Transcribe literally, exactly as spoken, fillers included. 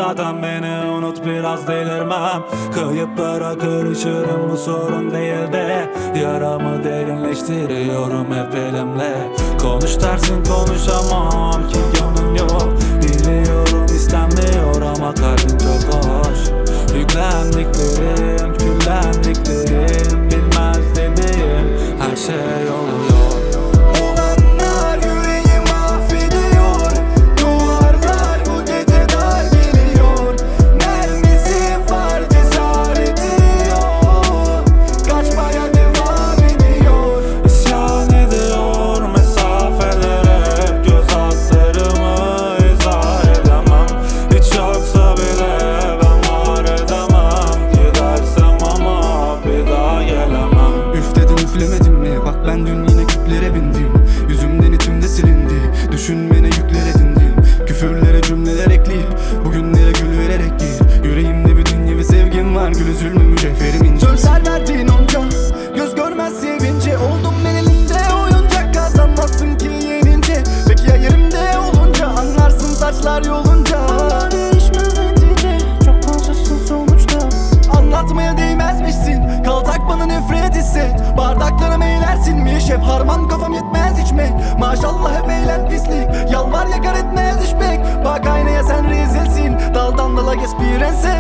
zaten beni unut, biraz delirmem. Kayıplara karışırım, bu sorun değil de yaramı derinleştiriyorum hep elimle. Konuş dersin konuşamam ki gönlün yok. Biliyorum istenmiyor ama kalbin çok hoş. Yüklendiklerim, küllendiklerim, bilmez dediğim her şey oluyor. Olanlar yüreğimi mahvediyor. Duvarlar bu gece dar geliyor. Mermisi var, cesareti yok. Kaçmaya devam ediyor. İsyan ediyor mesafelere, göz altlarımı izah edemem. Hiç yoksa bile ben var edemem. Gidersem ama bir daha gelemem. Üf dedim üflemedim mi? Bak ben dün yine küplere bindim. Yüzümden içimde silindi. Düşünmene yükler edindim. Küfürlere cümleler ekleyip bugünlere gül vererek gir. Yüreğimde bir dünya ve sevgim var. Gül üzülme mücevherim ince. Sözler verdiğin onca göz görmez sevince. Oldum ben elinde oyuncak, kazanmazsın ki yenince. Peki ya yerimde olunca anlarsın saçlar yolunca. Ama değişmez netice, çok konuşursun sonuçta. Anlatmaya değmezmişsin, kal tak bana nefret hisset. Bardaklarım eylersinmiş, hep harman kafam yetmez içmek. Maşallah hep eğlen pislik, yalvar yakar etmez içmek. Bak aynaya sen rezilsin, daldan dala gez bir ense.